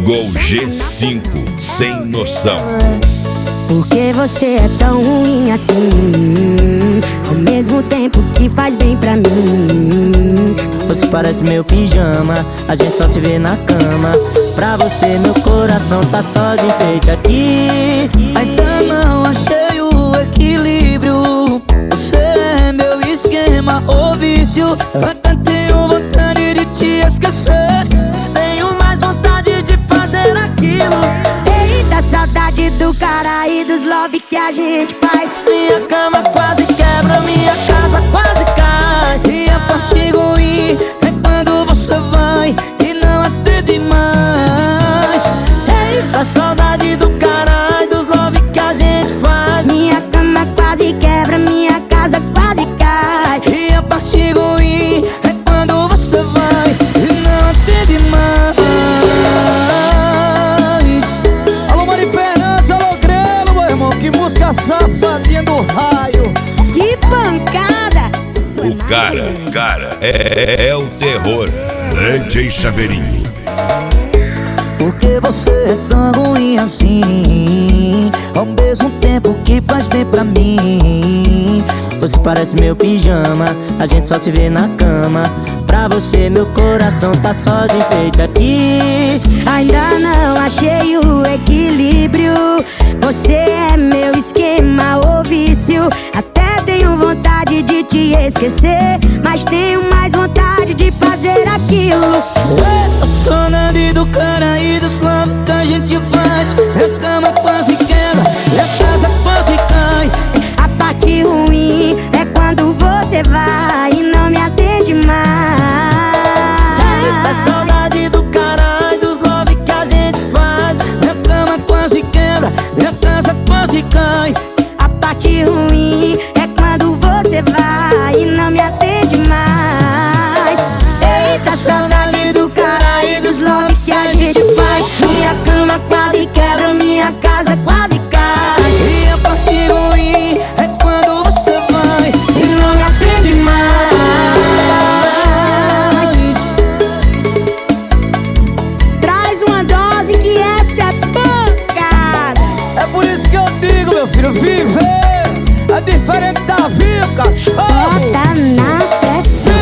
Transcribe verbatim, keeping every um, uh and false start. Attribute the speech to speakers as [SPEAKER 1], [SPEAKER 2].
[SPEAKER 1] Gol G cinco, sem noção.
[SPEAKER 2] Por que você é tão ruim assim? Ao mesmo tempo que faz bem pra mim.
[SPEAKER 3] Você parece meu pijama, a gente só se vê na cama. Pra você meu coração tá só de enfeite aqui. Ainda não achei o equilíbrio. Você é meu esquema ou vício. Até tenho vontade de te esquecer, mas tenho mais vontade de fazer aquilo.
[SPEAKER 2] Eita, saudade do cara e dos love que a gente faz.
[SPEAKER 3] Minha cama quase quebra, minha casa quase cai. E a parte ruim é quando você vai e não atende mais. Eita, saudade do cara e dos love que a gente faz.
[SPEAKER 2] Minha cama quase quebra, minha casa quase cai.
[SPEAKER 3] E a parte ruim é quando você vai e não atende mais.
[SPEAKER 4] Alô, Mari Fernandes, alô, Grelo, meu irmão. Que música safadinha do raio.
[SPEAKER 2] Que pancada!
[SPEAKER 1] O cara, cara, é, é o terror. D J Chaveirinho.
[SPEAKER 3] Por que você é tão ruim assim? Ao mesmo tempo que faz bem pra mim. Você parece meu pijama, a gente só se vê na cama. Pra você meu coração tá só de enfeite aqui.
[SPEAKER 2] Ainda não achei o equilíbrio. Você é meu esquema ou vício. Até tenho vontade de te esquecer, mas tenho mais vontade de fazer aquilo.
[SPEAKER 3] Eita, saudade do cara e dos love que a gente faz. Minha cama quase quebra, minha casa quase cai.
[SPEAKER 2] A parte ruim é quando você vai e não me atende mais.
[SPEAKER 3] Eita, saudade do cara e dos love que a gente faz. Minha cama quase quebra, minha casa quase cai.
[SPEAKER 2] A parte ruim é quando você vai e não me atende mais.
[SPEAKER 3] Eita, saudade do cara e dos love que a gente faz.
[SPEAKER 2] Minha cama quase quebra, minha casa quase cai.
[SPEAKER 3] E a parte ruim é quando você vai
[SPEAKER 2] E não me atende mais. Traz uma dose que essa é pancada.
[SPEAKER 4] É por isso que eu digo, meu filho, viver é diferente da vida, cachorro.
[SPEAKER 2] Bota na pressão.